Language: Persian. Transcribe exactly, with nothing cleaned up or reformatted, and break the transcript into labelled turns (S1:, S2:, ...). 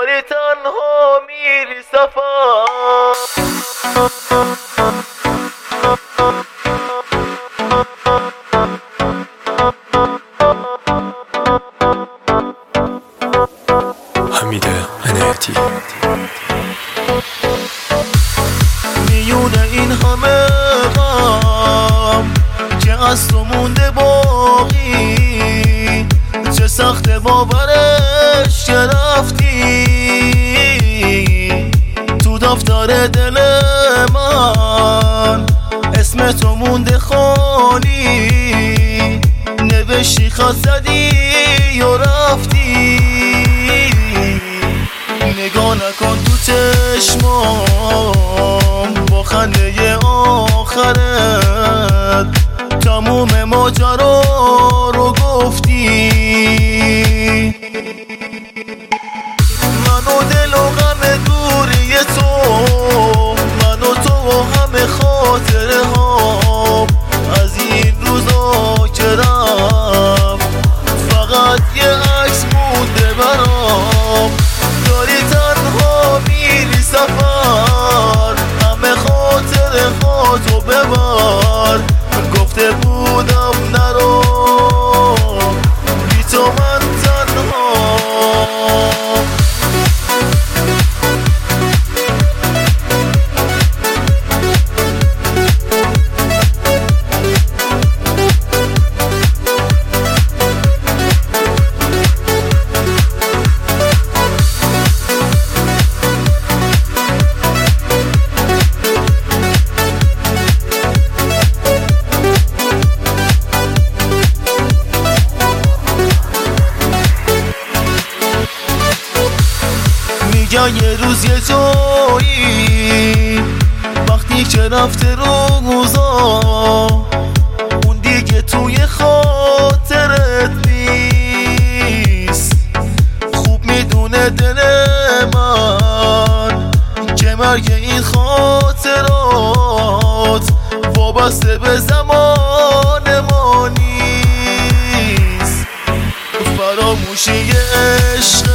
S1: داری تنها میری سفر.
S2: حمید عنایتی.
S1: میونه این همه غم که از تو مونده باقی، چه سخت باورش که رفتی. تو دفتر دل من اسم تو مونده خالی، نوشتی خط زدی و رفتی. نگاه نکن تو چشمام با خنده آخرت، تموم ماجرا رو گفتی. من و دل و غم دوری تو، من و تو و همه خاطره ها از این روزا که رفت، فقط یه عکس مونده برام. داری تنها میری سفر، همه خاطره ها تو ببر. گفته بودم نرو بی تو من تنها. یا یه روز یه جایی وقتی که رفته روزا، اون دیگه توی خاطرت نیست. خوب میدونه دل من که مرگ این خاطرات وابسته به زمان ما نیست. فراموشی عشق